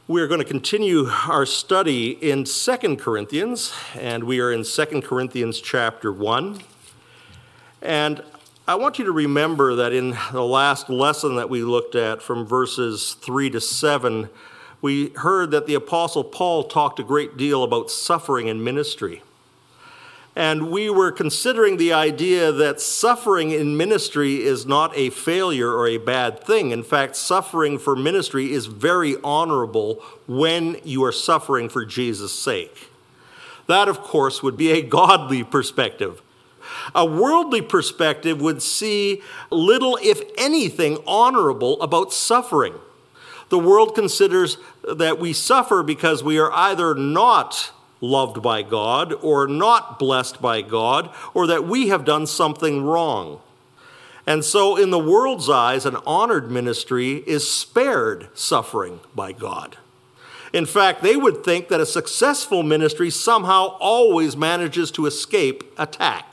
We're going to continue our study in 2 Corinthians, and we are in 2 Corinthians chapter 1. And I want you to remember that in the last lesson that we looked at from verses 3 to 7, we heard that the Apostle Paul talked a great deal about suffering in ministry. And we were considering the idea that suffering in ministry is not a failure or a bad thing. In fact, suffering for ministry is very honorable when you are suffering for Jesus' sake. That, of course, would be a godly perspective. A worldly perspective would see little, if anything, honorable about suffering. The world considers that we suffer because we are either not loved by God or not blessed by God, or that we have done something wrong. And so in the world's eyes, an honored ministry is spared suffering by God. In fact, they would think that a successful ministry somehow always manages to escape attack.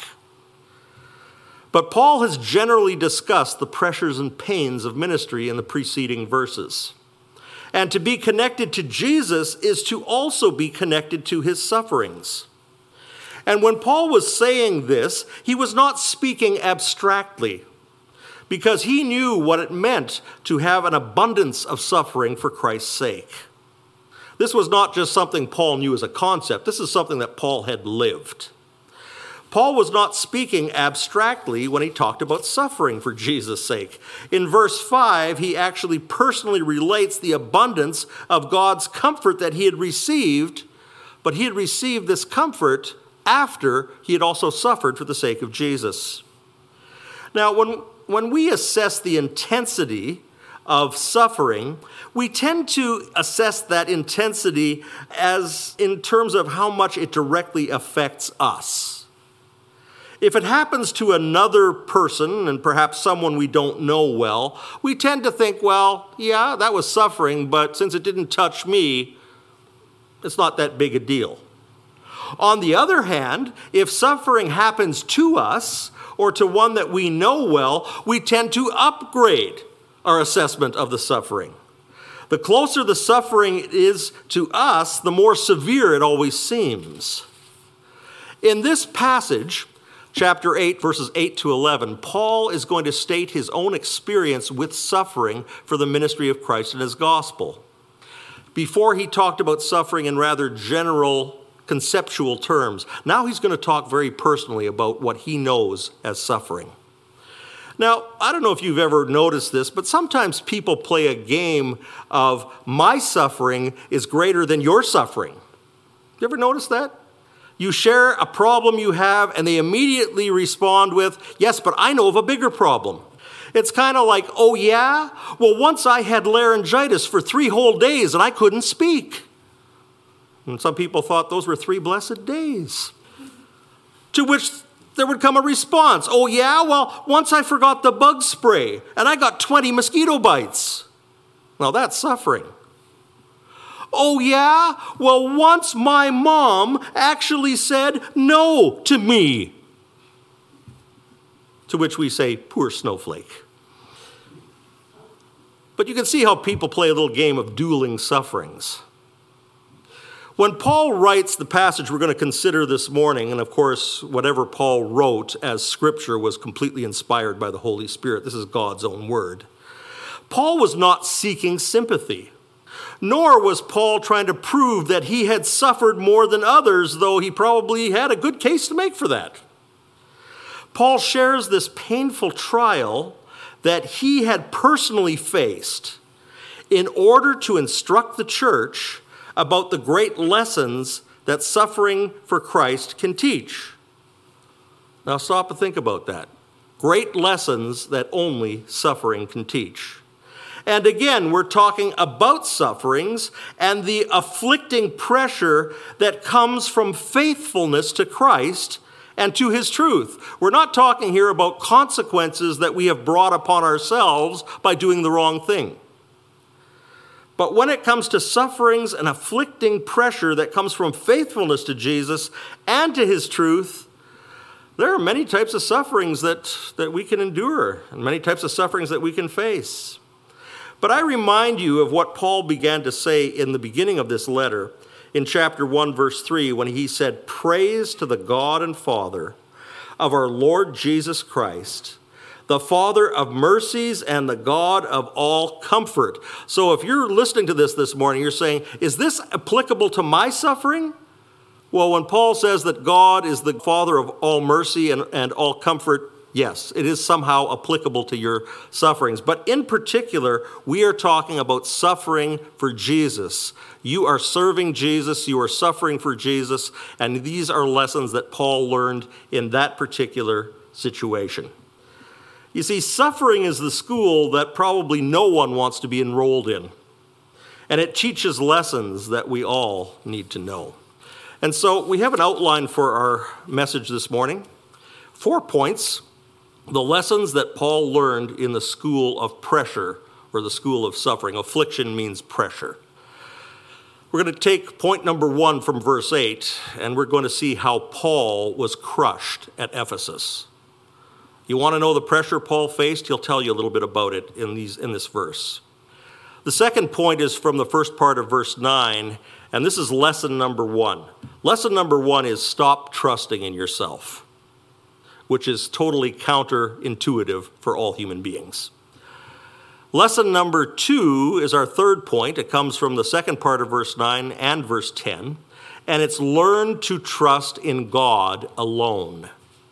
But Paul has generally discussed the pressures and pains of ministry in the preceding verses. And to be connected to Jesus is to also be connected to his sufferings. And when Paul was saying this, he was not speaking abstractly, because he knew what it meant to have an abundance of suffering for Christ's sake. This was not just something Paul knew as a concept. This is something that Paul had lived. Paul was not speaking abstractly when he talked about suffering for Jesus' sake. In verse 5, he actually personally relates the abundance of God's comfort that he had received, but he had received this comfort after he had also suffered for the sake of Jesus. Now, when we assess the intensity of suffering, we tend to assess that intensity as in terms of how much it directly affects us. If it happens to another person, and perhaps someone we don't know well, we tend to think, well, yeah, that was suffering, but since it didn't touch me, it's not that big a deal. On the other hand, if suffering happens to us, or to one that we know well, we tend to upgrade our assessment of the suffering. The closer the suffering is to us, the more severe it always seems. In this passage, Chapter 8, verses 8 to 11, Paul is going to state his own experience with suffering for the ministry of Christ and his gospel. Before he talked about suffering in rather general, conceptual terms. Now he's going to talk very personally about what he knows as suffering. Now, I don't know if you've ever noticed this, but sometimes people play a game of my suffering is greater than your suffering. You ever notice that? You share a problem you have, and they immediately respond with, yes, but I know of a bigger problem. It's kind of like, oh yeah? Well, once I had laryngitis for 3 whole days, and I couldn't speak. And some people thought those were 3 blessed days. To which there would come a response, oh yeah? Well, once I forgot the bug spray, and I got 20 mosquito bites. Now that's suffering. Oh yeah? Well, once my mom actually said no to me. To which we say, poor snowflake. But you can see how people play a little game of dueling sufferings. When Paul writes the passage we're going to consider this morning, and of course, whatever Paul wrote as scripture was completely inspired by the Holy Spirit. This is God's own word. Paul was not seeking sympathy. Nor was Paul trying to prove that he had suffered more than others, though he probably had a good case to make for that. Paul shares this painful trial that he had personally faced in order to instruct the church about the great lessons that suffering for Christ can teach. Now stop and think about that. Great lessons that only suffering can teach. And again, we're talking about sufferings and the afflicting pressure that comes from faithfulness to Christ and to his truth. We're not talking here about consequences that we have brought upon ourselves by doing the wrong thing. But when it comes to sufferings and afflicting pressure that comes from faithfulness to Jesus and to his truth, there are many types of sufferings that we can endure and many types of sufferings that we can face. But I remind you of what Paul began to say in the beginning of this letter in chapter 1, verse 3, when he said, "Praise to the God and Father of our Lord Jesus Christ, the Father of mercies and the God of all comfort." So if you're listening to this morning, you're saying, is this applicable to my suffering? Well, when Paul says that God is the Father of all mercy and all comfort, yes, it is somehow applicable to your sufferings. But in particular, we are talking about suffering for Jesus. You are serving Jesus, you are suffering for Jesus, and these are lessons that Paul learned in that particular situation. You see, suffering is the school that probably no one wants to be enrolled in, and it teaches lessons that we all need to know. And so we have an outline for our message this morning. 4 points. The lessons that Paul learned in the school of pressure, or the school of suffering. Affliction means pressure. We're going to take point number 1 from verse 8, and we're going to see how Paul was crushed at Ephesus. You want to know the pressure Paul faced? He'll tell you a little bit about it in this verse. The second point is from the first part of verse 9, and this is lesson number 1. Lesson number 1 is stop trusting in yourself, which is totally counterintuitive for all human beings. Lesson number 2 is our third point. It comes from the second part of verse 9 and verse 10, and it's learn to trust in God alone.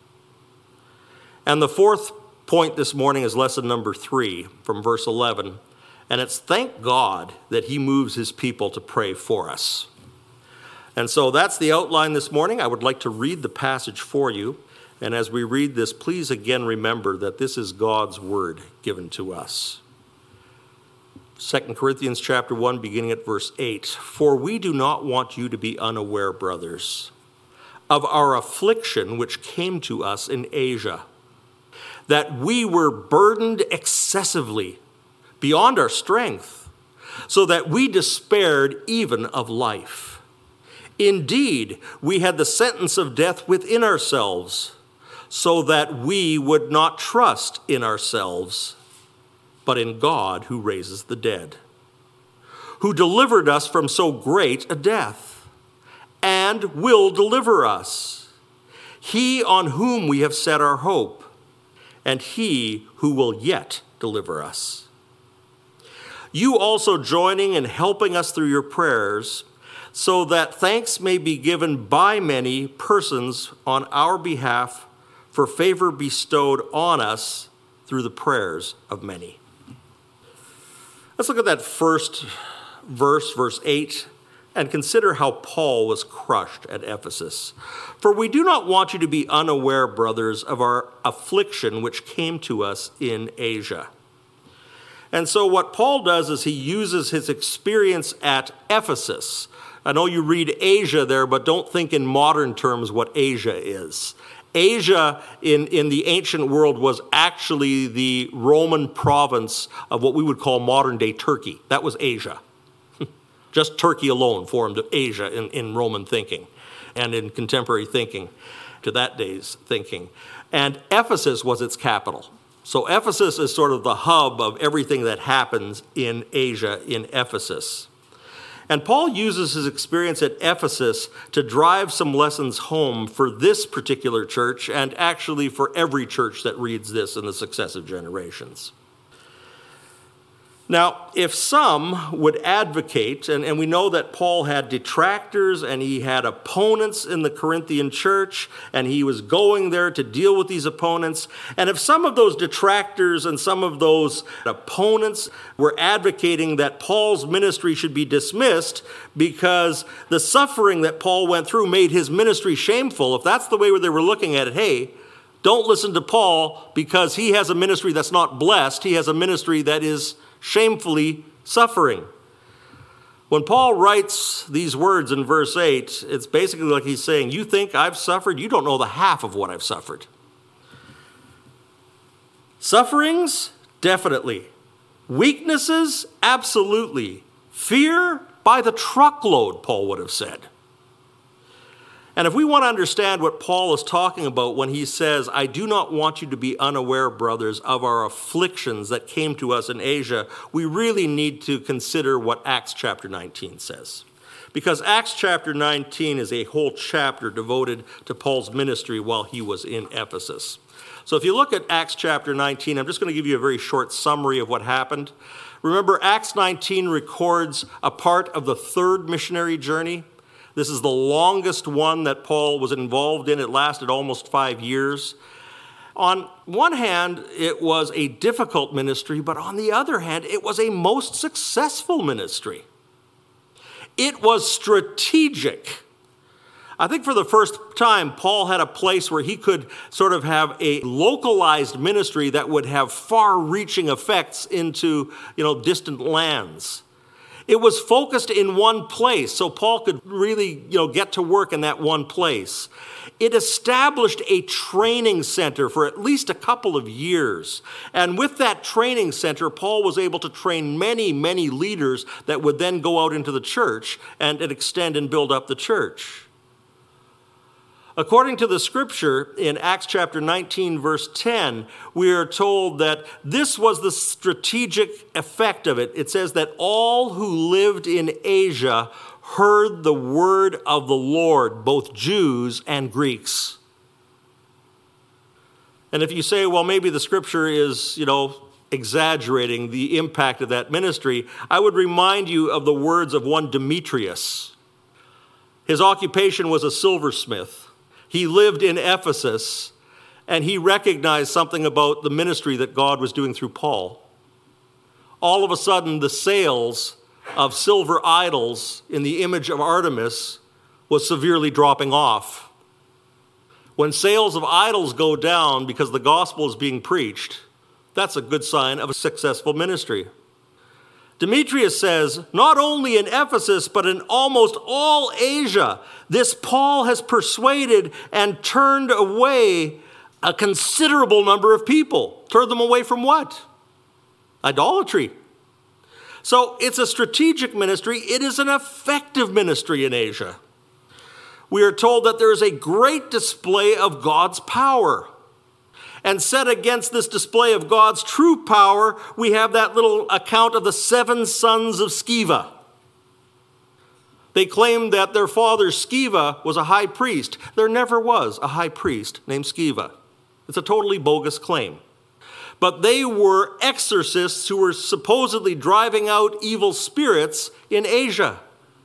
And the fourth point this morning is lesson number 3 from verse 11, and it's thank God that he moves his people to pray for us. And so that's the outline this morning. I would like to read the passage for you. And as we read this, please again remember that this is God's word given to us. 2 Corinthians chapter 1, beginning at verse 8. "For we do not want you to be unaware, brothers, of our affliction which came to us in Asia, that we were burdened excessively beyond our strength, so that we despaired even of life. Indeed, we had the sentence of death within ourselves, so that we would not trust in ourselves, but in God who raises the dead, who delivered us from so great a death, and will deliver us. He on whom we have set our hope, and he who will yet deliver us. You also joining and helping us through your prayers, so that thanks may be given by many persons on our behalf for favor bestowed on us through the prayers of many." Let's look at that first verse, verse 8, and consider how Paul was crushed at Ephesus. "For we do not want you to be unaware, brothers, of our affliction which came to us in Asia." And so what Paul does is he uses his experience at Ephesus. I know you read Asia there, but don't think in modern terms what Asia is. Asia in the ancient world was actually the Roman province of what we would call modern-day Turkey. That was Asia. Just Turkey alone formed Asia in Roman thinking and in contemporary thinking, to that day's thinking. And Ephesus was its capital. So Ephesus is sort of the hub of everything that happens in Asia in Ephesus. And Paul uses his experience at Ephesus to drive some lessons home for this particular church and actually for every church that reads this in the successive generations. Now, if some would advocate, and we know that Paul had detractors and he had opponents in the Corinthian church, and he was going there to deal with these opponents, and if some of those detractors and some of those opponents were advocating that Paul's ministry should be dismissed because the suffering that Paul went through made his ministry shameful, if that's the way they were looking at it, hey, don't listen to Paul because he has a ministry that's not blessed, he has a ministry that is shamefully suffering. When Paul writes these words in verse 8, it's basically like he's saying, you think I've suffered? You don't know the half of what I've suffered. Sufferings? Definitely. Weaknesses? Absolutely. Fear? By the truckload, Paul would have said. And if we want to understand what Paul is talking about when he says, I do not want you to be unaware, brothers, of our afflictions that came to us in Asia, we really need to consider what Acts chapter 19 says. Because Acts chapter 19 is a whole chapter devoted to Paul's ministry while he was in Ephesus. So if you look at Acts chapter 19, I'm just going to give you a very short summary of what happened. Remember, Acts 19 records a part of the third missionary journey. This is the longest one that Paul was involved in. It lasted almost 5 years. On one hand, it was a difficult ministry, but on the other hand, it was a most successful ministry. It was strategic. I think for the first time, Paul had a place where he could sort of have a localized ministry that would have far-reaching effects into, distant lands. It was focused in one place, so Paul could really, get to work in that one place. It established a training center for at least a couple of years. And with that training center, Paul was able to train many, many leaders that would then go out into the church and extend and build up the church. According to the scripture in Acts chapter 19, verse 10, we are told that this was the strategic effect of it. It says that all who lived in Asia heard the word of the Lord, both Jews and Greeks. And if you say, well, maybe the scripture is, exaggerating the impact of that ministry, I would remind you of the words of one Demetrius. His occupation was a silversmith. He lived in Ephesus, and he recognized something about the ministry that God was doing through Paul. All of a sudden, the sales of silver idols in the image of Artemis was severely dropping off. When sales of idols go down because the gospel is being preached, that's a good sign of a successful ministry. Demetrius says, not only in Ephesus, but in almost all Asia, this Paul has persuaded and turned away a considerable number of people. Turned them away from what? Idolatry. So it's a strategic ministry. It is an effective ministry in Asia. We are told that there is a great display of God's power. And set against this display of God's true power, we have that little account of the 7 sons of Sceva. They claimed that their father Sceva was a high priest. There never was a high priest named Sceva. It's a totally bogus claim. But they were exorcists who were supposedly driving out evil spirits in Asia.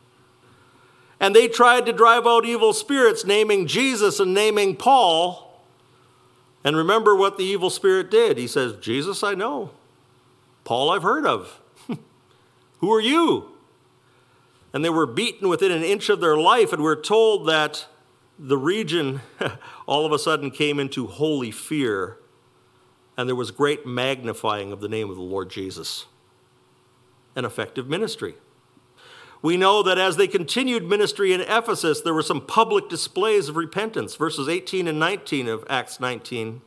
And they tried to drive out evil spirits, naming Jesus and naming Paul. And remember what the evil spirit did. He says, Jesus I know. Paul I've heard of. Who are you? And they were beaten within an inch of their life, and we're told that the region all of a sudden came into holy fear, and there was great magnifying of the name of the Lord Jesus. An effective ministry. We know that as they continued ministry in Ephesus, there were some public displays of repentance, verses 18 and 19 of Acts 19.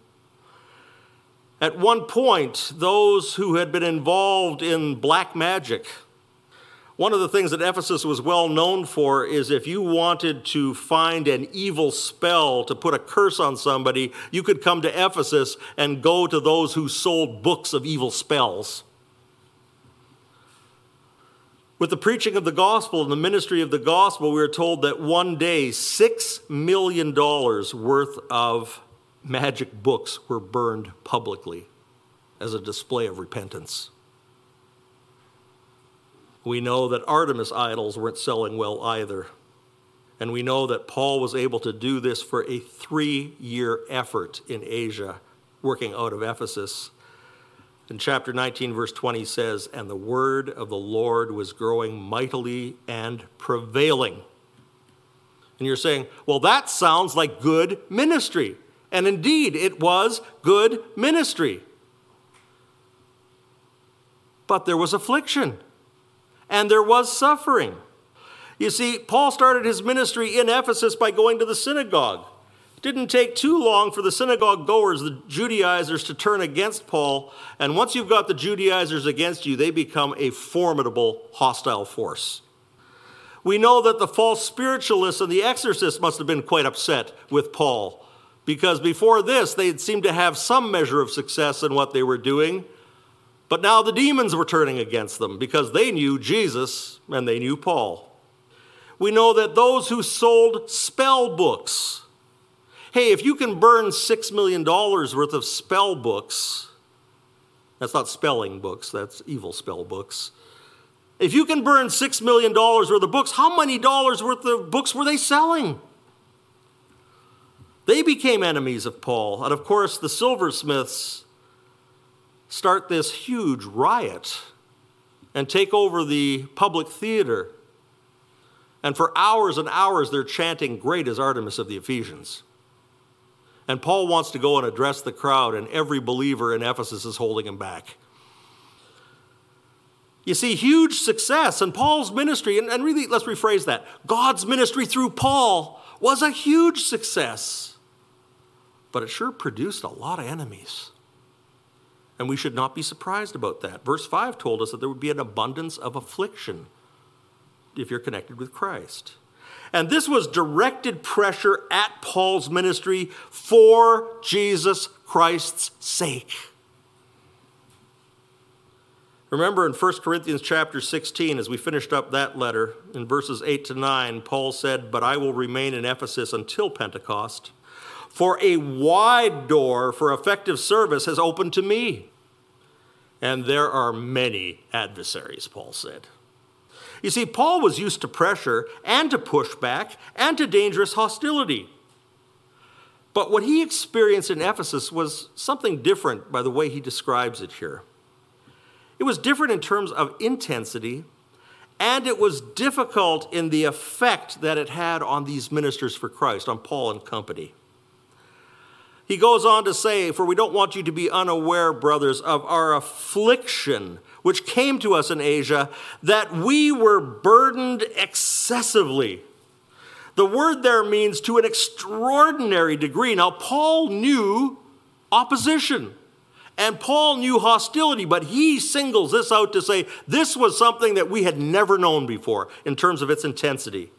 At one point, those who had been involved in black magic, one of the things that Ephesus was well known for is if you wanted to find an evil spell to put a curse on somebody, you could come to Ephesus and go to those who sold books of evil spells. With the preaching of the gospel and the ministry of the gospel, we are told that one day $6 million worth of magic books were burned publicly as a display of repentance. We know that Artemis idols weren't selling well either. And we know that Paul was able to do this for a 3-year effort in Asia, working out of Ephesus. In chapter 19, verse 20 says, and the word of the Lord was growing mightily and prevailing. And you're saying, well, that sounds like good ministry. And indeed, it was good ministry. But there was affliction, and there was suffering. You see, Paul started his ministry in Ephesus by going to the synagogue. It didn't take too long for the synagogue goers, the Judaizers, to turn against Paul. And once you've got the Judaizers against you, they become a formidable hostile force. We know that the false spiritualists and the exorcists must have been quite upset with Paul, because before this, they seemed to have some measure of success in what they were doing. But now the demons were turning against them because they knew Jesus and they knew Paul. We know that those who sold spell books, hey, if you can burn $6 million worth of spell books, that's not spelling books, that's evil spell books. If you can burn $6 million worth of books, how many dollars worth of books were they selling? They became enemies of Paul. And of course, the silversmiths start this huge riot and take over the public theater. And for hours and hours, they're chanting, "Great is Artemis of the Ephesians." And Paul wants to go and address the crowd, and every believer in Ephesus is holding him back. You see, huge success in Paul's ministry, and really, let's rephrase that. God's ministry through Paul was a huge success, but it sure produced a lot of enemies. And we should not be surprised about that. Verse 5 told us that there would be an abundance of affliction if you're connected with Christ. And this was directed pressure at Paul's ministry for Jesus Christ's sake. Remember in 1 Corinthians chapter 16, as we finished up that letter, in verses 8 to 9, Paul said, "But I will remain in Ephesus until Pentecost, for a wide door for effective service has opened to me. And there are many adversaries," Paul said. You see, Paul was used to pressure and to pushback and to dangerous hostility. But what he experienced in Ephesus was something different by the way he describes it here. It was different in terms of intensity, and it was difficult in the effect that it had on these ministers for Christ, on Paul and company. He goes on to say, "For we don't want you to be unaware, brothers, of our affliction, which came to us in Asia, that we were burdened excessively." The word there means to an extraordinary degree. Now, Paul knew opposition, and Paul knew hostility, but he singles this out to say this was something that we had never known before in terms of its intensity.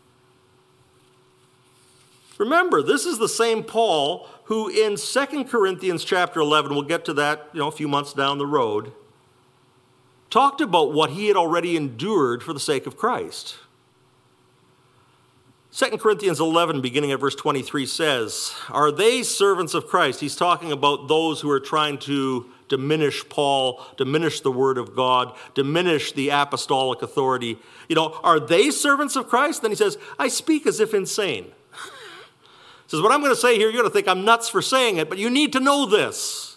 Remember, this is the same Paul who in 2 Corinthians chapter 11, we'll get to that a few months down the road, talked about what he had already endured for the sake of Christ. 2 Corinthians 11, beginning at verse 23, says, "Are they servants of Christ?" He's talking about those who are trying to diminish Paul, diminish the word of God, diminish the apostolic authority. Are they servants of Christ? Then he says, "I speak as if insane." He says, what I'm going to say here, you're going to think I'm nuts for saying it, but you need to know this.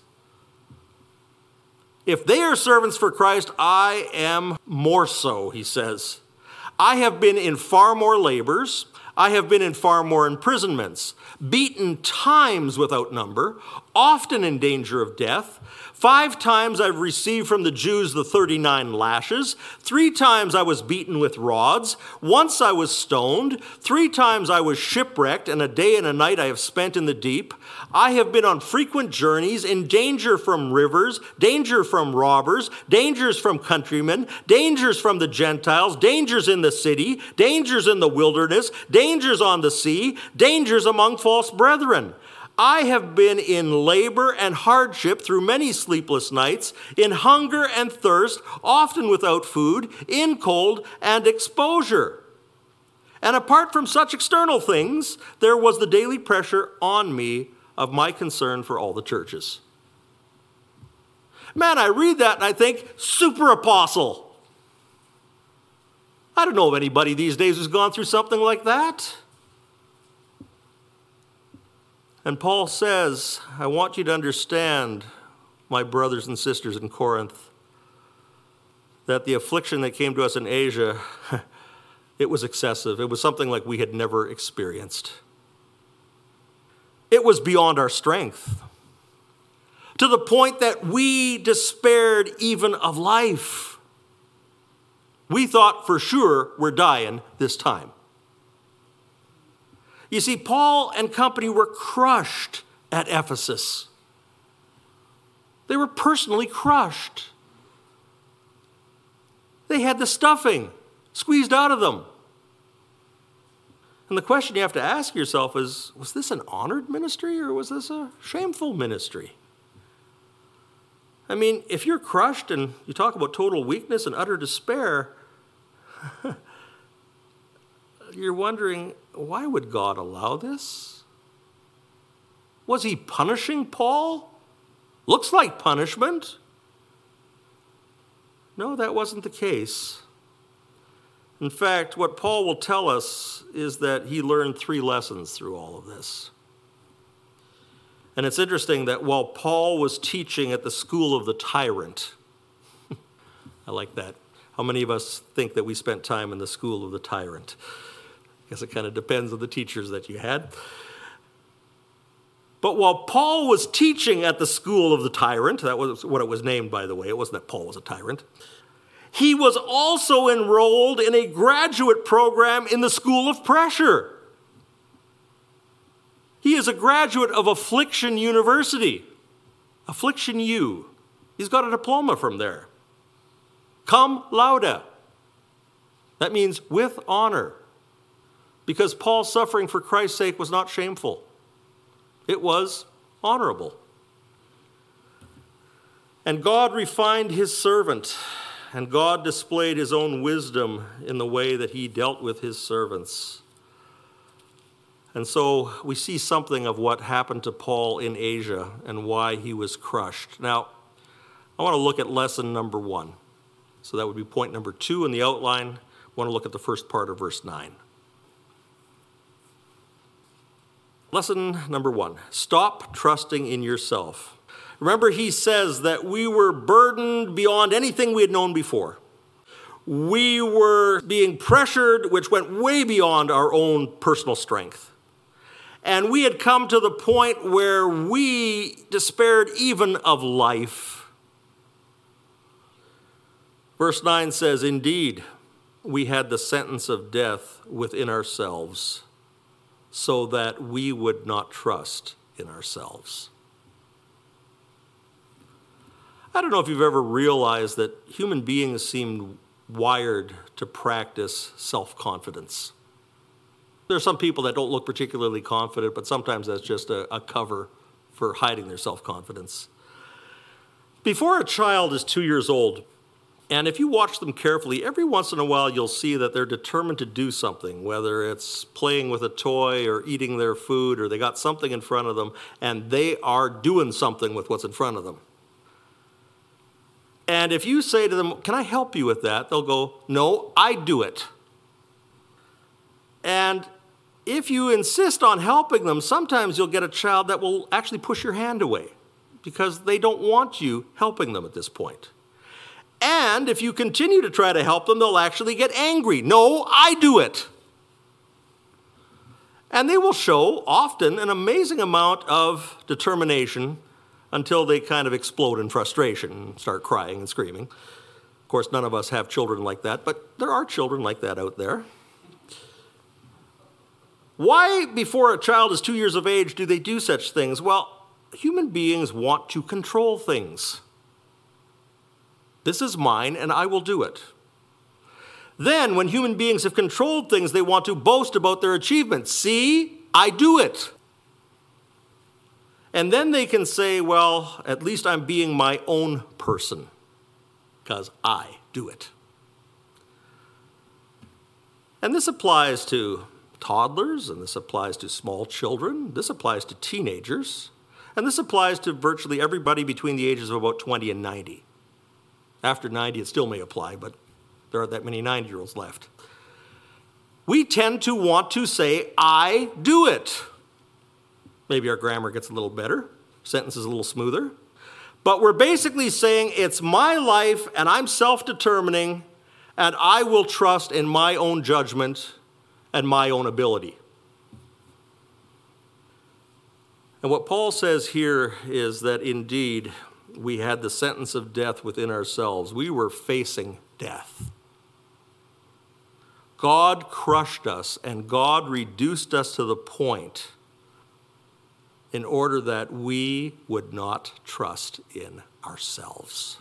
If they are servants for Christ, I am more so, he says. "I have been in far more labors. I have been in far more imprisonments, beaten times without number, often in danger of death. 5 times I've received from the Jews the 39 lashes. 3 times I was beaten with rods. Once I was stoned. 3 times I was shipwrecked, and a day and a night I have spent in the deep. I have been on frequent journeys, in danger from rivers, danger from robbers, dangers from countrymen, dangers from the Gentiles, dangers in the city, dangers in the wilderness, dangers on the sea, dangers among false brethren. I have been in labor and hardship through many sleepless nights, in hunger and thirst, often without food, in cold and exposure. And apart from such external things, there was the daily pressure on me of my concern for all the churches." Man, I read that and I think, super apostle. I don't know of anybody these days who's gone through something like that. And Paul says, I want you to understand, my brothers and sisters in Corinth, that the affliction that came to us in Asia, it was excessive. It was something like we had never experienced. It was beyond our strength, to the point that we despaired even of life. We thought for sure we're dying this time. You see, Paul and company were crushed at Ephesus. They were personally crushed. They had the stuffing squeezed out of them. And the question you have to ask yourself is, was this an honored ministry or was this a shameful ministry? I mean, if you're crushed and you talk about total weakness and utter despair, you're wondering, why would God allow this? Was he punishing Paul? Looks like punishment. No, that wasn't the case. In fact, what Paul will tell us is that he learned 3 lessons through all of this. And it's interesting that while Paul was teaching at the school of the tyrant, I like that. How many of us think that we spent time in the school of the tyrant? I guess it kind of depends on the teachers that you had. But while Paul was teaching at the school of the tyrant, that was what it was named, by the way. It wasn't that Paul was a tyrant. He was also enrolled in a graduate program in the school of pressure. He is a graduate of Affliction University, Affliction U. He's got a diploma from there. Cum laude. That means with honor. Because Paul's suffering for Christ's sake was not shameful. It was honorable. And God refined his servant, and God displayed his own wisdom in the way that he dealt with his servants. And so we see something of what happened to Paul in Asia and why he was crushed. Now, I want to look at lesson number 1. So that would be point number 2 in the outline. I want to look at the first part of verse 9. Lesson number 1, stop trusting in yourself. Remember, he says that we were burdened beyond anything we had known before. We were being pressured, which went way beyond our own personal strength. And we had come to the point where we despaired even of life. Verse 9 says, indeed, we had the sentence of death within ourselves, so that we would not trust in ourselves. I don't know if you've ever realized that human beings seem wired to practice self-confidence. There are some people that don't look particularly confident, but sometimes that's just a cover for hiding their self-confidence. Before a child is 2 years old, and if you watch them carefully, every once in a while you'll see that they're determined to do something, whether it's playing with a toy or eating their food, or they got something in front of them, and they are doing something with what's in front of them. And if you say to them, can I help you with that? They'll go, no, I do it. And if you insist on helping them, sometimes you'll get a child that will actually push your hand away because they don't want you helping them at this point. And if you continue to try to help them, they'll actually get angry. No, I do it. And they will show often an amazing amount of determination until they kind of explode in frustration and start crying and screaming. Of course, none of us have children like that, but there are children like that out there. Why, before a child is 2 years of age, do they do such things? Well, human beings want to control things. This is mine, and I will do it. Then, when human beings have controlled things, they want to boast about their achievements. See, I do it. And then they can say, well, at least I'm being my own person, because I do it. And this applies to toddlers, and this applies to small children, this applies to teenagers, and this applies to virtually everybody between the ages of about 20 and 90. After 90, it still may apply, but there aren't that many 90-year-olds left. We tend to want to say, I do it. Maybe our grammar gets a little better, sentences a little smoother. But we're basically saying, it's my life, and I'm self-determining, and I will trust in my own judgment and my own ability. And what Paul says here is that indeed, we had the sentence of death within ourselves. We were facing death. God crushed us, and God reduced us to the point in order that we would not trust in ourselves.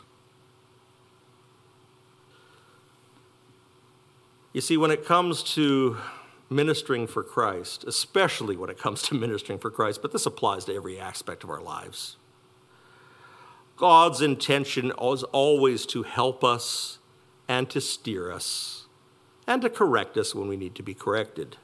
You see, when it comes to ministering for Christ, especially when it comes to ministering for Christ, but this applies to every aspect of our lives. God's intention is always to help us and to steer us and to correct us when we need to be corrected.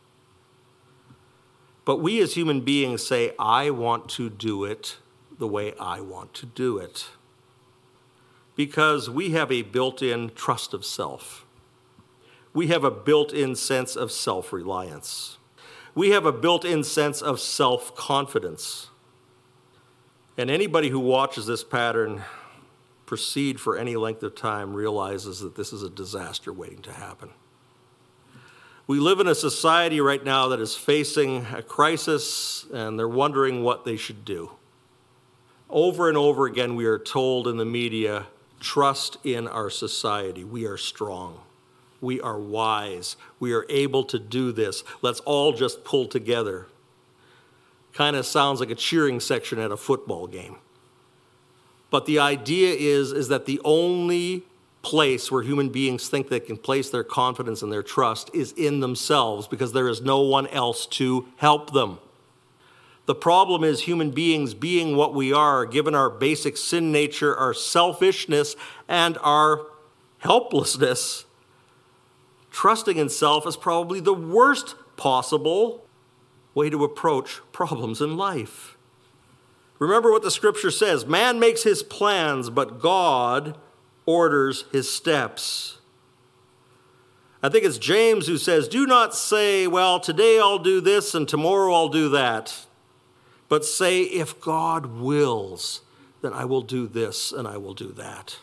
But we as human beings say, I want to do it the way I want to do it. Because we have a built-in trust of self. We have a built-in sense of self-reliance. We have a built-in sense of self-confidence. And anybody who watches this pattern proceed for any length of time realizes that this is a disaster waiting to happen. We live in a society right now that is facing a crisis, and they're wondering what they should do. Over and over again, we are told in the media, trust in our society. We are strong. We are wise. We are able to do this. Let's all just pull together. Kind of sounds like a cheering section at a football game. But the idea is that the only place where human beings think they can place their confidence and their trust is in themselves, because there is no one else to help them. The problem is human beings being what we are, given our basic sin nature, our selfishness, and our helplessness, trusting in self is probably the worst possible way to approach problems in life. Remember what the scripture says, man makes his plans, but God orders his steps. I think it's James who says, do not say, well, today I'll do this and tomorrow I'll do that. But say, if God wills, then I will do this and I will do that.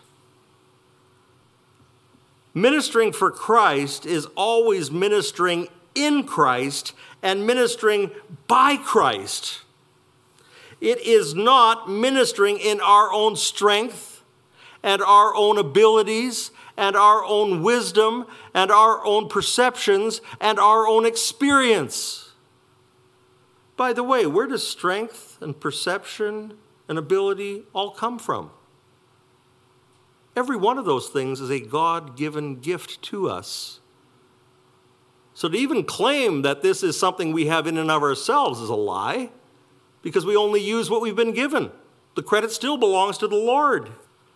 Ministering for Christ is always ministering in Christ and ministering by Christ. It is not ministering in our own strength and our own abilities and our own wisdom and our own perceptions and our own experience. By the way, where does strength and perception and ability all come from? Every one of those things is a God-given gift to us. So to even claim that this is something we have in and of ourselves is a lie, because we only use what we've been given. The credit still belongs to the Lord.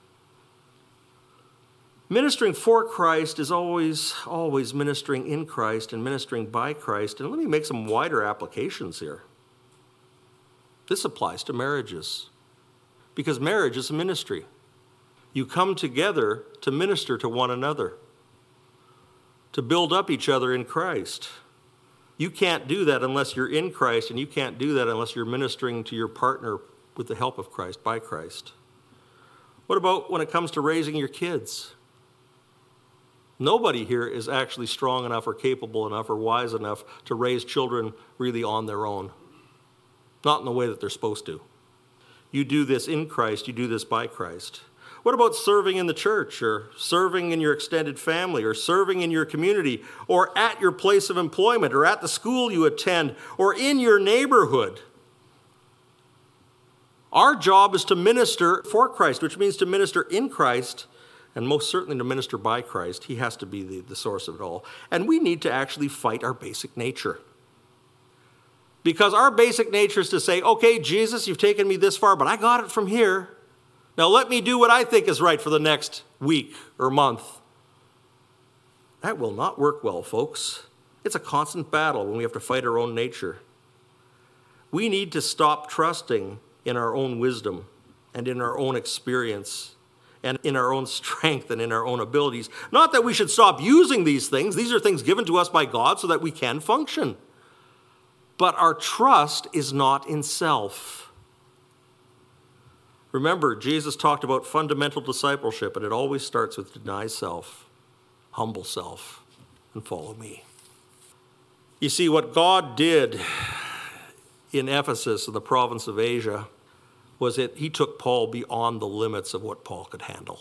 Ministering for Christ is always ministering in Christ and ministering by Christ. And let me make some wider applications here. This applies to marriages, because marriage is a ministry. You come together to minister to one another, to build up each other in Christ. You can't do that unless you're in Christ, and you can't do that unless you're ministering to your partner with the help of Christ, by Christ. What about when it comes to raising your kids? Nobody here is actually strong enough or capable enough or wise enough to raise children really on their own. Not in the way that they're supposed to. You do this in Christ, you do this by Christ. What about serving in the church, or serving in your extended family, or serving in your community, or at your place of employment, or at the school you attend, or in your neighborhood? Our job is to minister for Christ, which means to minister in Christ, and most certainly to minister by Christ. He has to be the source of it all. And we need to actually fight our basic nature. Because our basic nature is to say, okay, Jesus, you've taken me this far, but I got it from here. Now let me do what I think is right for the next week or month. That will not work well, folks. It's a constant battle when we have to fight our own nature. We need to stop trusting in our own wisdom and in our own experience and in our own strength and in our own abilities. Not that we should stop using these things. These are things given to us by God so that we can function. But our trust is not in self. Remember, Jesus talked about fundamental discipleship, and it always starts with deny self, humble self, and follow me. You see, what God did in Ephesus, in the province of Asia, was that he took Paul beyond the limits of what Paul could handle.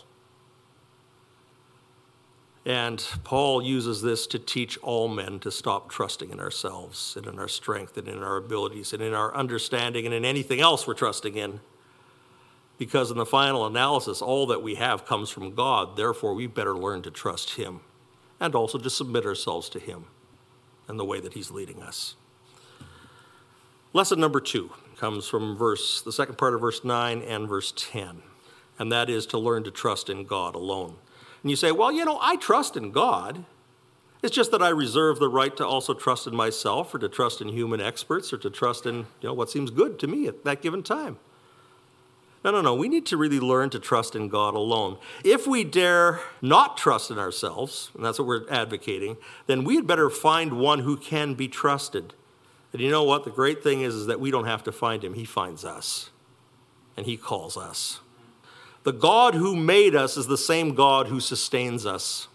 And Paul uses this to teach all men to stop trusting in ourselves and in our strength and in our abilities and in our understanding and in anything else we're trusting in. Because in the final analysis, all that we have comes from God. Therefore, we better learn to trust him and also to submit ourselves to him. and the way that he's leading us. Lesson number 2 comes from the second part of verse 9 and verse 10, and that is to learn to trust in God alone. And you say, well, I trust in God. It's just that I reserve the right to also trust in myself, or to trust in human experts, or to trust in what seems good to me at that given time. No. We need to really learn to trust in God alone. If we dare not trust in ourselves, and that's what we're advocating, then we had better find one who can be trusted. And you know what? The great thing is that we don't have to find him. He finds us, and he calls us. The God who made us is the same God who sustains us.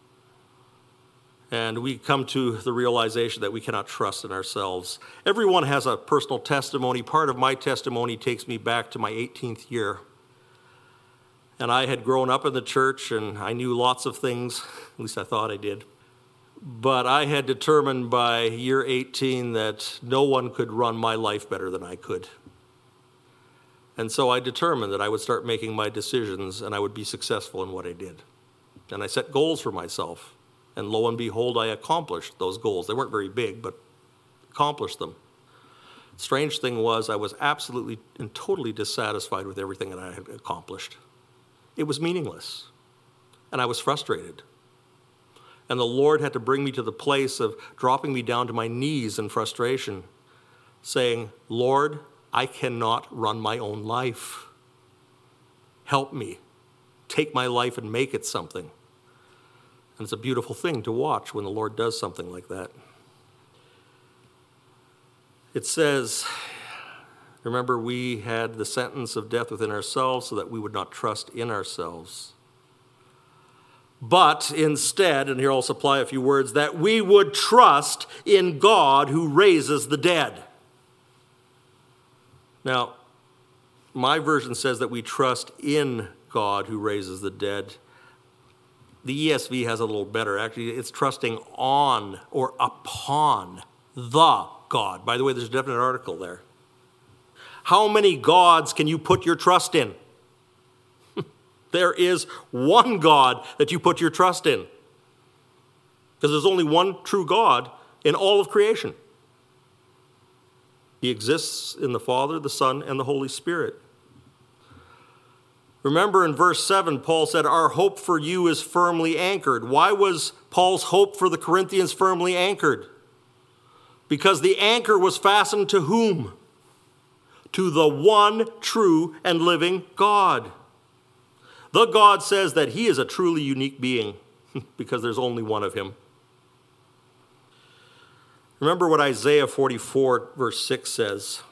And we come to the realization that we cannot trust in ourselves. Everyone has a personal testimony. Part of my testimony takes me back to my 18th year. And I had grown up in the church, and I knew lots of things. At least I thought I did. But I had determined by year 18 that no one could run my life better than I could. And so I determined that I would start making my decisions, and I would be successful in what I did. And I set goals for myself. And lo and behold, I accomplished those goals. They weren't very big, but accomplished them. Strange thing was, I was absolutely and totally dissatisfied with everything that I had accomplished. It was meaningless. And I was frustrated. And the Lord had to bring me to the place of dropping me down to my knees in frustration, saying, Lord, I cannot run my own life. Help me. Take my life and make it something. And it's a beautiful thing to watch when the Lord does something like that. It says, remember, we had the sentence of death within ourselves so that we would not trust in ourselves. But instead, and here I'll supply a few words, that we would trust in God who raises the dead. Now, my version says that we trust in God who raises the dead. The ESV has a little better. Actually, it's trusting on or upon the God. By the way, there's a definite article there. How many gods can you put your trust in? There is one God that you put your trust in. Because there's only one true God in all of creation. He exists in the Father, the Son, and the Holy Spirit. Remember in verse 7, Paul said, our hope for you is firmly anchored. Why was Paul's hope for the Corinthians firmly anchored? Because the anchor was fastened to whom? To the one true and living God. The God says that he is a truly unique being because there's only one of him. Remember what Isaiah 44 verse 6 says.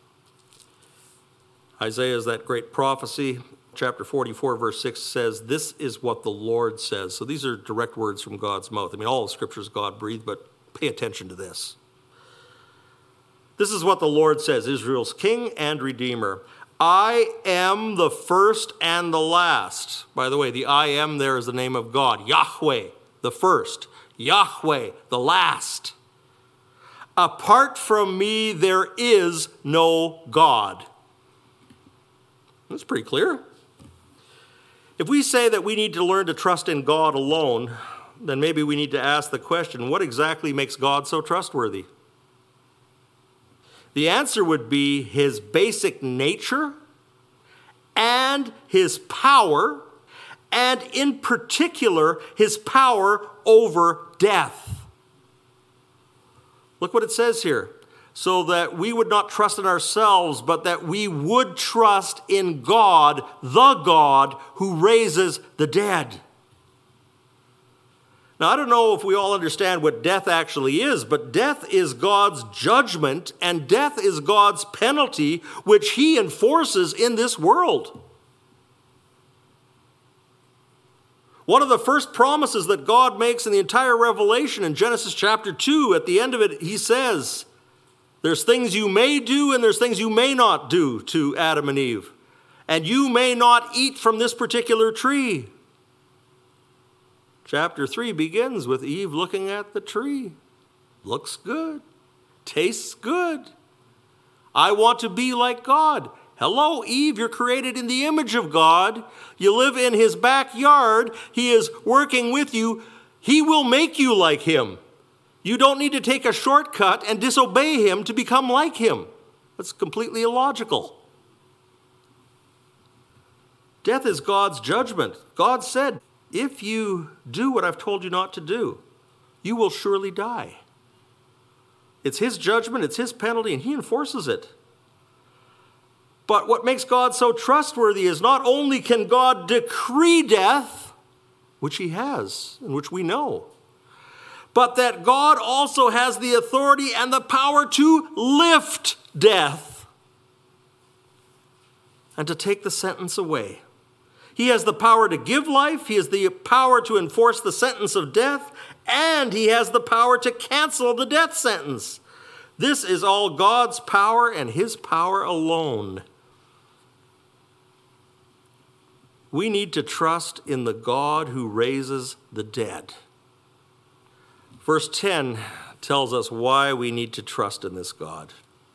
Isaiah is that great prophecy. Chapter 44, verse 6 says, this is what the Lord says. So these are direct words from God's mouth. I mean, all of Scripture is God-breathed, but pay attention to this. This is what the Lord says, Israel's King and Redeemer. I am the first and the last. By the way, the I am there is the name of God. Yahweh, the first. Yahweh, the last. Apart from me, there is no God. That's pretty clear. If we say that we need to learn to trust in God alone, then maybe we need to ask the question, what exactly makes God so trustworthy? The answer would be his basic nature and his power, and in particular, his power over death. Look what it says here. So that we would not trust in ourselves, but that we would trust in God, the God who raises the dead. Now, I don't know if we all understand what death actually is, but death is God's judgment, and death is God's penalty, which he enforces in this world. One of the first promises that God makes in the entire Revelation in Genesis chapter 2, at the end of it, he says, there's things you may do and there's things you may not do to Adam and Eve. And you may not eat from this particular tree. Chapter 3 begins with Eve looking at the tree. Looks good. Tastes good. I want to be like God. Hello, Eve, you're created in the image of God. You live in his backyard. He is working with you. He will make you like him. You don't need to take a shortcut and disobey him to become like him. That's completely illogical. Death is God's judgment. God said, if you do what I've told you not to do, you will surely die. It's his judgment, it's his penalty, and he enforces it. But what makes God so trustworthy is not only can God decree death, which he has, and which we know, but that God also has the authority and the power to lift death and to take the sentence away. He has the power to give life, he has the power to enforce the sentence of death, and he has the power to cancel the death sentence. This is all God's power and his power alone. We need to trust in the God who raises the dead. Verse 10 tells us why we need to trust in this God.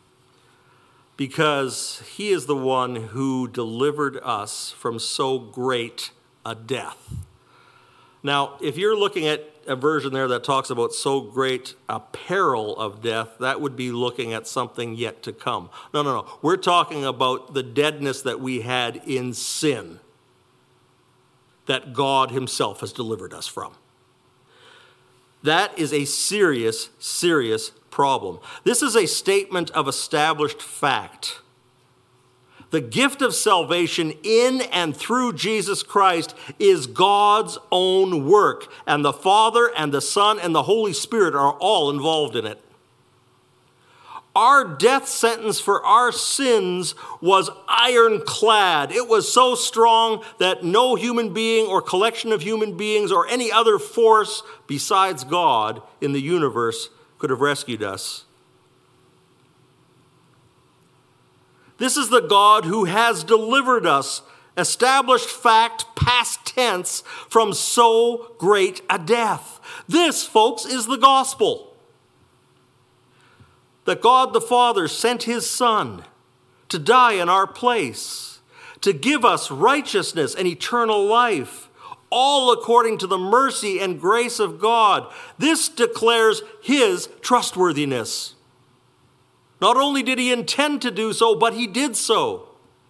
Because he is the one who delivered us from so great a death. Now, if you're looking at a version there that talks about so great a peril of death, that would be looking at something yet to come. No. We're talking about the deadness that we had in sin, that God himself has delivered us from. That is a serious, serious problem. This is a statement of established fact. The gift of salvation in and through Jesus Christ is God's own work, and the Father and the Son and the Holy Spirit are all involved in it. Our death sentence for our sins was ironclad. It was so strong that no human being or collection of human beings or any other force besides God in the universe could have rescued us. This is the God who has delivered us, established fact, past tense, from so great a death. This, folks, is the gospel. That God the Father sent his Son to die in our place, to give us righteousness and eternal life, all according to the mercy and grace of God. This declares his trustworthiness. Not only did he intend to do so, but he did so.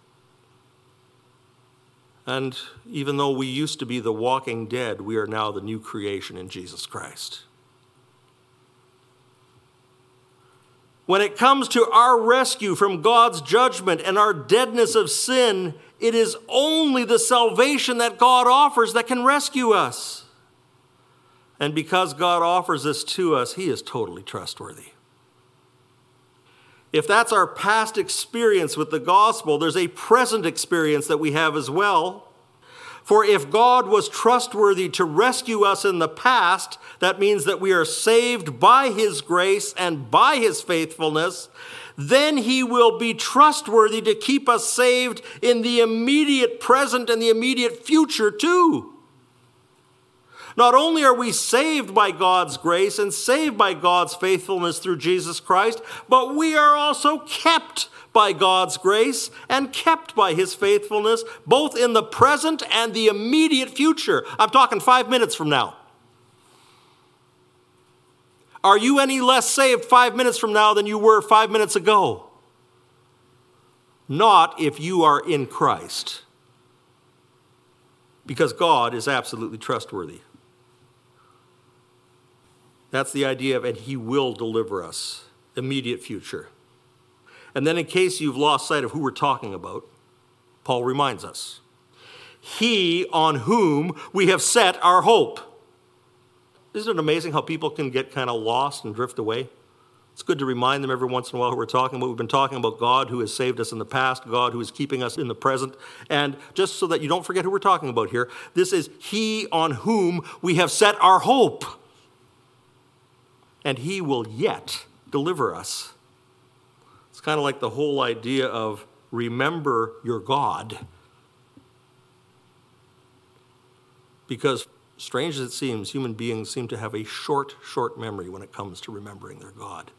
And even though we used to be the walking dead, we are now the new creation in Jesus Christ. When it comes to our rescue from God's judgment and our deadness of sin, it is only the salvation that God offers that can rescue us. And because God offers this to us, he is totally trustworthy. If that's our past experience with the gospel, there's a present experience that we have as well. For if God was trustworthy to rescue us in the past, that means that we are saved by his grace and by his faithfulness, then he will be trustworthy to keep us saved in the immediate present and the immediate future too. Not only are we saved by God's grace and saved by God's faithfulness through Jesus Christ, but we are also kept by God's grace and kept by his faithfulness, both in the present and the immediate future. I'm talking 5 minutes from now. Are you any less saved 5 minutes from now than you were 5 minutes ago? Not if you are in Christ. Because God is absolutely trustworthy. That's the idea of, and he will deliver us, immediate future. And then in case you've lost sight of who we're talking about, Paul reminds us, he on whom we have set our hope. Isn't it amazing how people can get kind of lost and drift away? It's good to remind them every once in a while who we're talking about. We've been talking about God who has saved us in the past, God who is keeping us in the present. And just so that you don't forget who we're talking about here, this is he on whom we have set our hope. And he will yet deliver us. It's kind of like the whole idea of remember your God. Because, strange as it seems, human beings seem to have a short memory when it comes to remembering their God.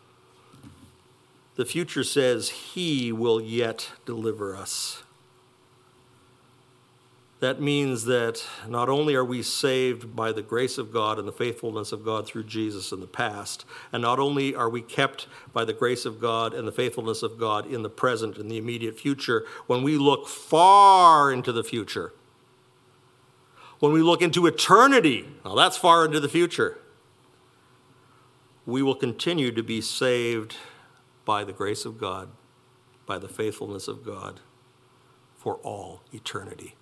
The future says he will yet deliver us. That means that not only are we saved by the grace of God and the faithfulness of God through Jesus in the past, and not only are we kept by the grace of God and the faithfulness of God in the present and the immediate future, when we look far into the future, when we look into eternity, now that's far into the future, we will continue to be saved by the grace of God, by the faithfulness of God, for all eternity.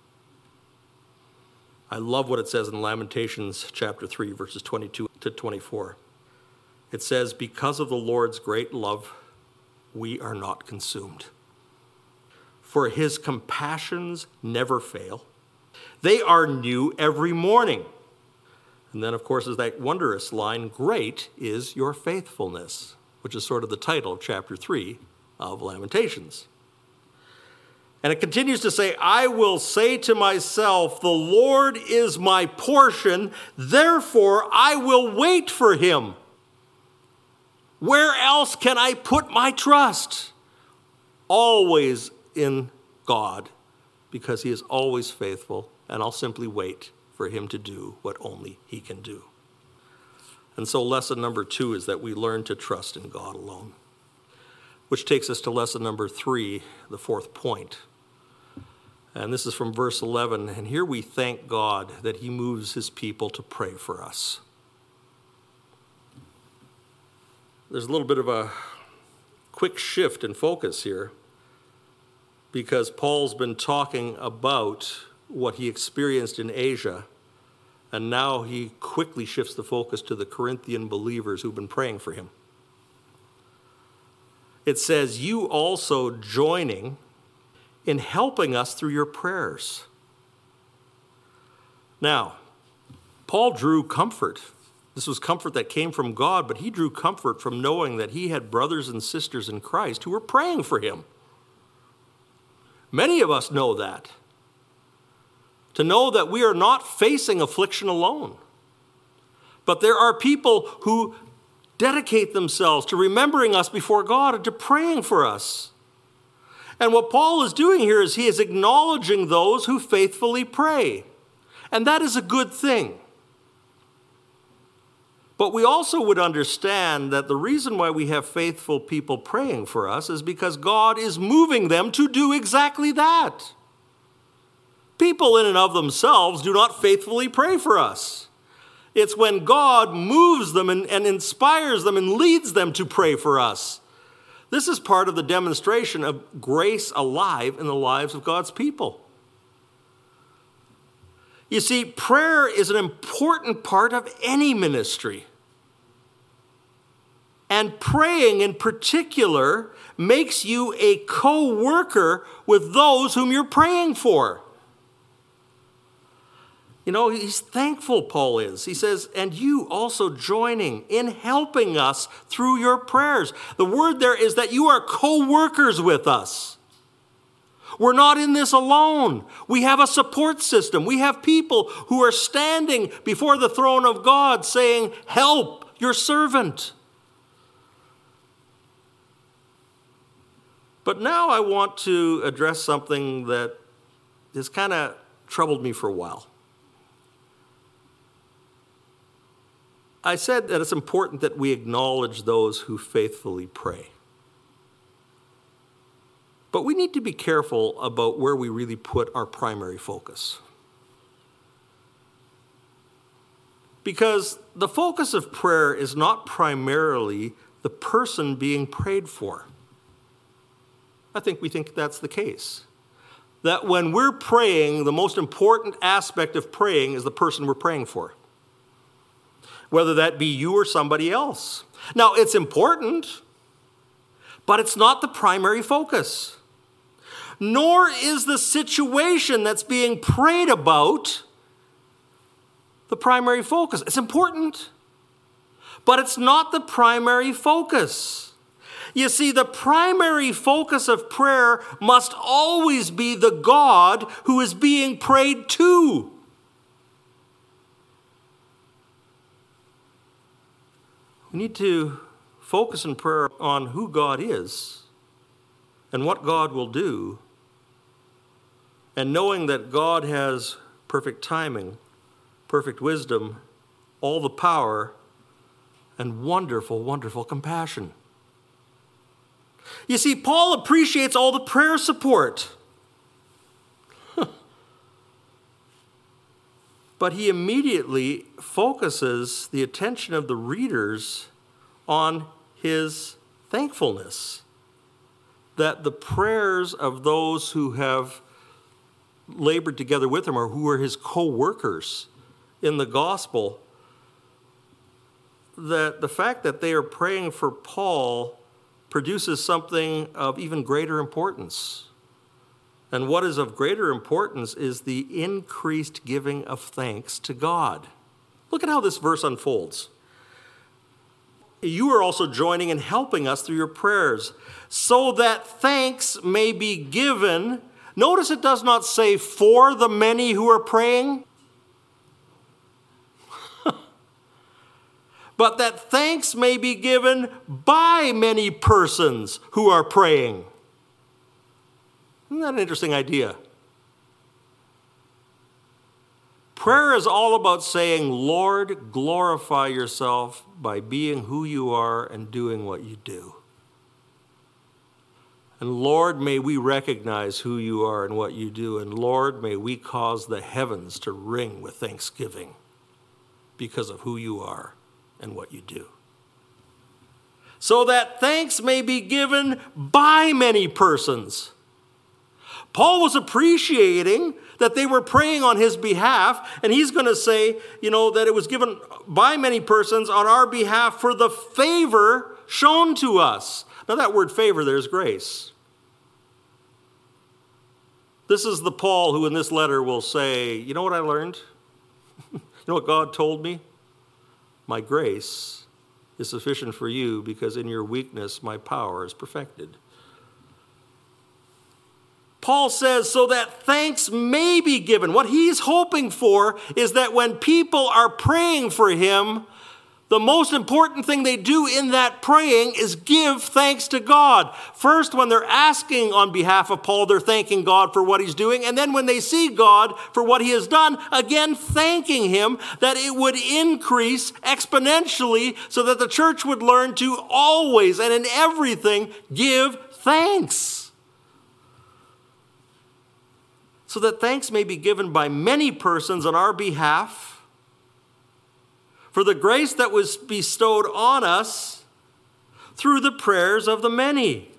I love what it says in Lamentations chapter 3, verses 22 to 24. It says, "Because of the Lord's great love, we are not consumed. For his compassions never fail. They are new every morning." And then, of course, is that wondrous line, "Great is your faithfulness," which is sort of the title of chapter 3 of Lamentations. And it continues to say, "I will say to myself, the Lord is my portion, therefore I will wait for him. Where else can I put my trust?" Always in God, because he is always faithful, and I'll simply wait for him to do what only he can do. And so lesson number 2 is that we learn to trust in God alone, which takes us to lesson number 3, the 4th point. And this is from verse 11. And here we thank God that he moves his people to pray for us. There's a little bit of a quick shift in focus here, because Paul's been talking about what he experienced in Asia, and now he quickly shifts the focus to the Corinthian believers who've been praying for him. It says, "You also joining in helping us through your prayers." Now, Paul drew comfort. This was comfort that came from God, but he drew comfort from knowing that he had brothers and sisters in Christ who were praying for him. Many of us know that. To know that we are not facing affliction alone, but there are people who dedicate themselves to remembering us before God and to praying for us. And what Paul is doing here is he is acknowledging those who faithfully pray. And that is a good thing. But we also would understand that the reason why we have faithful people praying for us is because God is moving them to do exactly that. People in and of themselves do not faithfully pray for us. It's when God moves them and inspires them and leads them to pray for us. This is part of the demonstration of grace alive in the lives of God's people. You see, prayer is an important part of any ministry. And praying in particular makes you a co-worker with those whom you're praying for. You know, he's thankful, Paul is. He says, "And you also joining in helping us through your prayers." The word there is that you are co-workers with us. We're not in this alone. We have a support system. We have people who are standing before the throne of God saying, "Help your servant." But now I want to address something that has kind of troubled me for a while. I said that it's important that we acknowledge those who faithfully pray. But we need to be careful about where we really put our primary focus. Because the focus of prayer is not primarily the person being prayed for. I think we think that's the case. That when we're praying, the most important aspect of praying is the person we're praying for, whether that be you or somebody else. Now, it's important, but it's not the primary focus. Nor is the situation that's being prayed about the primary focus. It's important, but it's not the primary focus. You see, the primary focus of prayer must always be the God who is being prayed to. We need to focus in prayer on who God is and what God will do And knowing that God has perfect timing, perfect wisdom, all the power, and wonderful, wonderful compassion. You see, Paul appreciates all the prayer support. But he immediately focuses the attention of the readers on his thankfulness. That the prayers of those who have labored together with him or who are his co-workers in the gospel, that the fact that they are praying for Paul produces something of even greater importance. And what is of greater importance is the increased giving of thanks to God. Look at how this verse unfolds. You are also joining and helping us through your prayers, so that thanks may be given. Notice it does not say for the many who are praying, but that thanks may be given by many persons who are praying. Isn't that an interesting idea? Prayer is all about saying, Lord, glorify yourself by being who you are and doing what you do. And Lord, may we recognize who you are and what you do. And Lord, may we cause the heavens to ring with thanksgiving because of who you are and what you do. So that thanks may be given by many persons. Paul was appreciating that they were praying on his behalf, and he's going to say, that it was given by many persons on our behalf for the favor shown to us. Now that word favor there is grace. This is the Paul who in this letter will say, you know what I learned? You know what God told me? My grace is sufficient for you because in your weakness my power is perfected. Paul says, so that thanks may be given. What he's hoping for is that when people are praying for him, the most important thing they do in that praying is give thanks to God. First, when they're asking on behalf of Paul, they're thanking God for what he's doing. And then when they see God for what he has done, again, thanking him that it would increase exponentially so that the church would learn to always and in everything give thanks. So that thanks may be given by many persons on our behalf for the grace that was bestowed on us through the prayers of the many.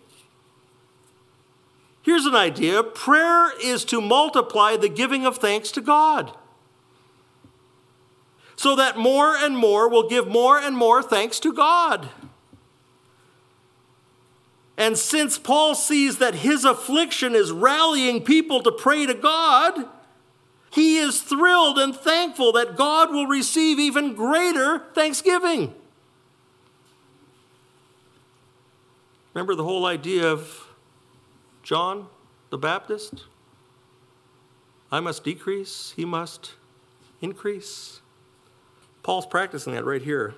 Here's an idea. Prayer is to multiply the giving of thanks to God, so that more and more will give more and more thanks to God. And since Paul sees that his affliction is rallying people to pray to God, he is thrilled and thankful that God will receive even greater thanksgiving. Remember the whole idea of John the Baptist? I must decrease, he must increase. Paul's practicing that right here.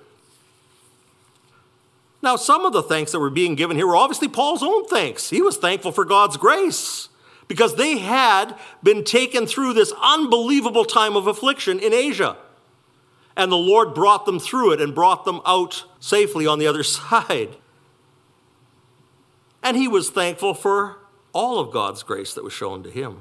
Now, some of the thanks that were being given here were obviously Paul's own thanks. He was thankful for God's grace because they had been taken through this unbelievable time of affliction in Asia. And the Lord brought them through it and brought them out safely on the other side. And he was thankful for all of God's grace that was shown to him.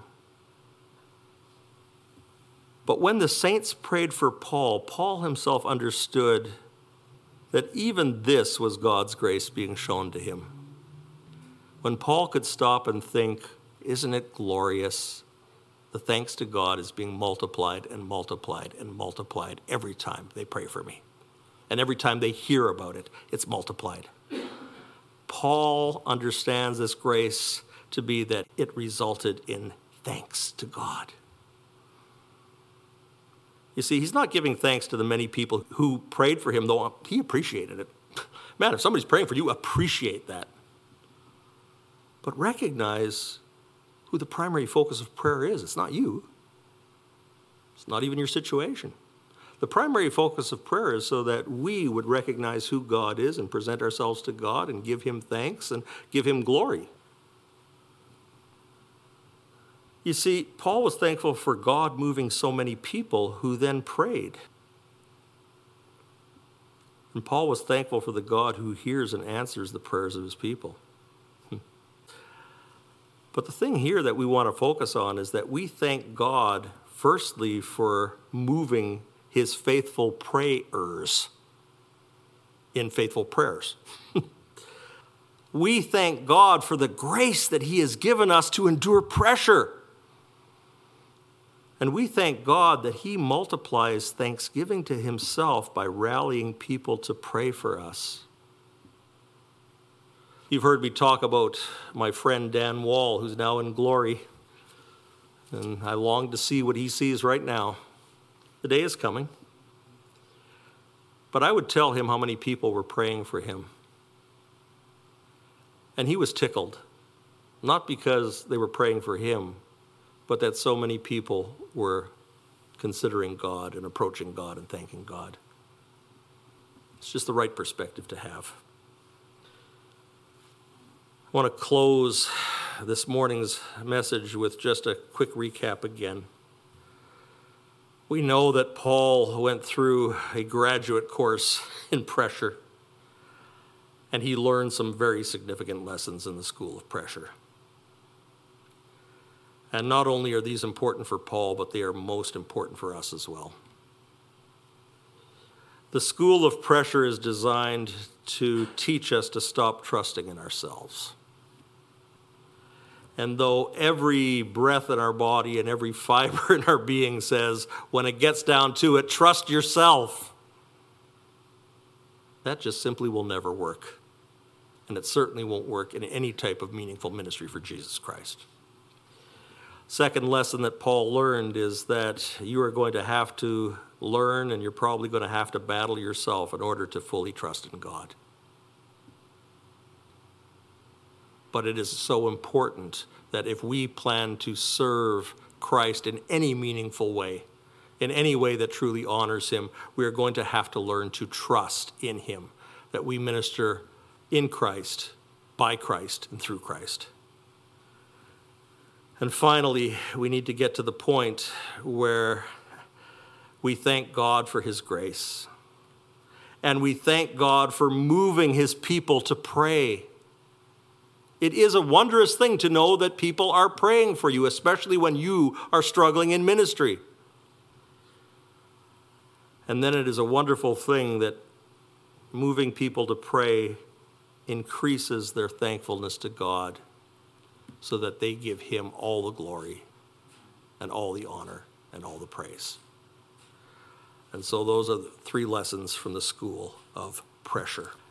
But when the saints prayed for Paul, Paul himself understood that even this was God's grace being shown to him. When Paul could stop and think, isn't it glorious? The thanks to God is being multiplied and multiplied and multiplied every time they pray for me. And every time they hear about it, it's multiplied. Paul understands this grace to be that it resulted in thanks to God. You see, he's not giving thanks to the many people who prayed for him, though he appreciated it. Man, if somebody's praying for you, appreciate that. But recognize who the primary focus of prayer is. It's not you. It's not even your situation. The primary focus of prayer is so that we would recognize who God is and present ourselves to God and give him thanks and give him glory. You see, Paul was thankful for God moving so many people who then prayed. And Paul was thankful for the God who hears and answers the prayers of his people. But the thing here that we want to focus on is that we thank God, firstly, for moving his faithful prayers in faithful prayers. We thank God for the grace that he has given us to endure pressure. And we thank God that he multiplies thanksgiving to himself by rallying people to pray for us. You've heard me talk about my friend Dan Wall, who's now in glory. And I long to see what he sees right now. The day is coming. But I would tell him how many people were praying for him. And he was tickled. Not because they were praying for him, but that so many people were considering God and approaching God and thanking God. It's just the right perspective to have. I want to close this morning's message with just a quick recap again. We know that Paul went through a graduate course in pressure, and he learned some very significant lessons in the school of pressure. And not only are these important for Paul, but they are most important for us as well. The school of pressure is designed to teach us to stop trusting in ourselves. And though every breath in our body and every fiber in our being says, when it gets down to it, trust yourself, that just simply will never work. And it certainly won't work in any type of meaningful ministry for Jesus Christ. Second lesson that Paul learned is that you are going to have to learn, and you're probably going to have to battle yourself in order to fully trust in God. But it is so important that if we plan to serve Christ in any meaningful way, in any way that truly honors him, we are going to have to learn to trust in him, that we minister in Christ, by Christ, and through Christ. And finally, we need to get to the point where we thank God for his grace. And we thank God for moving his people to pray. It is a wondrous thing to know that people are praying for you, especially when you are struggling in ministry. And then it is a wonderful thing that moving people to pray increases their thankfulness to God so that they give him all the glory and all the honor and all the praise. And so those are the three lessons from the school of pressure.